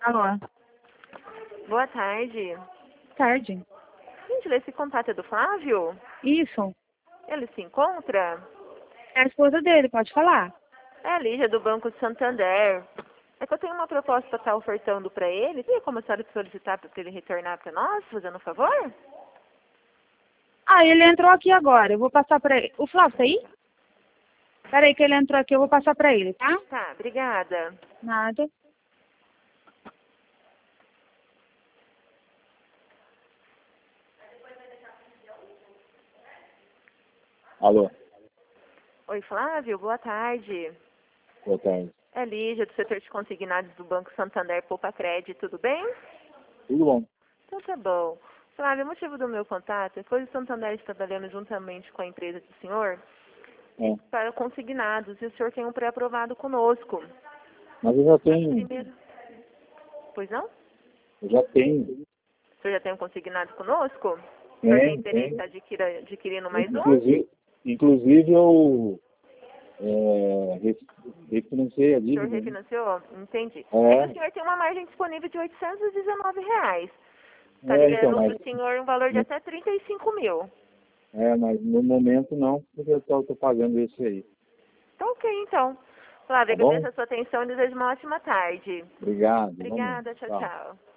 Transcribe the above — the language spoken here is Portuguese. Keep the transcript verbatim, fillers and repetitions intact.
Alô, Boa tarde. tarde. Gente, esse contato é do Flávio? Isso, Ele se encontra? é a esposa dele, pode falar. É a Lígia do Banco de Santander. É que eu tenho uma proposta para estar ofertando para ele. Tem como a senhora solicitar para ele retornar para nós, fazendo um favor? Ah, ele entrou aqui agora, eu vou passar pra ele. O Flávio tá aí? Peraí que ele entrou aqui, eu vou passar pra ele, tá? Tá, obrigada. Nada. Alô, Oi, Flávio, boa tarde. boa tarde. É Lígia, do setor de consignados do Banco Santander Poupa Crédito, tudo bem? Tudo bom? Então tá bom. Flávio, o motivo do meu contato é que hoje o Santander está trabalhando juntamente com a empresa do senhor É. para consignados e o senhor tem um pré-aprovado conosco. Mas eu já tenho, Primeiro. Pois não? eu já tenho. O senhor já tem um consignado conosco? O senhor tem Tem, interesse em tem. adquirir, adquirindo mais um? Inclusive, inclusive eu é, re- refinanciei a O senhor dívida, né? refinanciou? Entendi. É que o É, senhor tem uma margem disponível de oitocentos e dezenove reais. Está é, então, liberando mas, para o senhor um valor de até trinta e cinco mil. é, mas no momento não, porque eu estou pagando esse aí. Tá ok, então. Flávia, Tá bom? agradeço a sua atenção e desejo uma ótima tarde. Obrigado. Vamos. Obrigada, tchau, Tchau. tchau.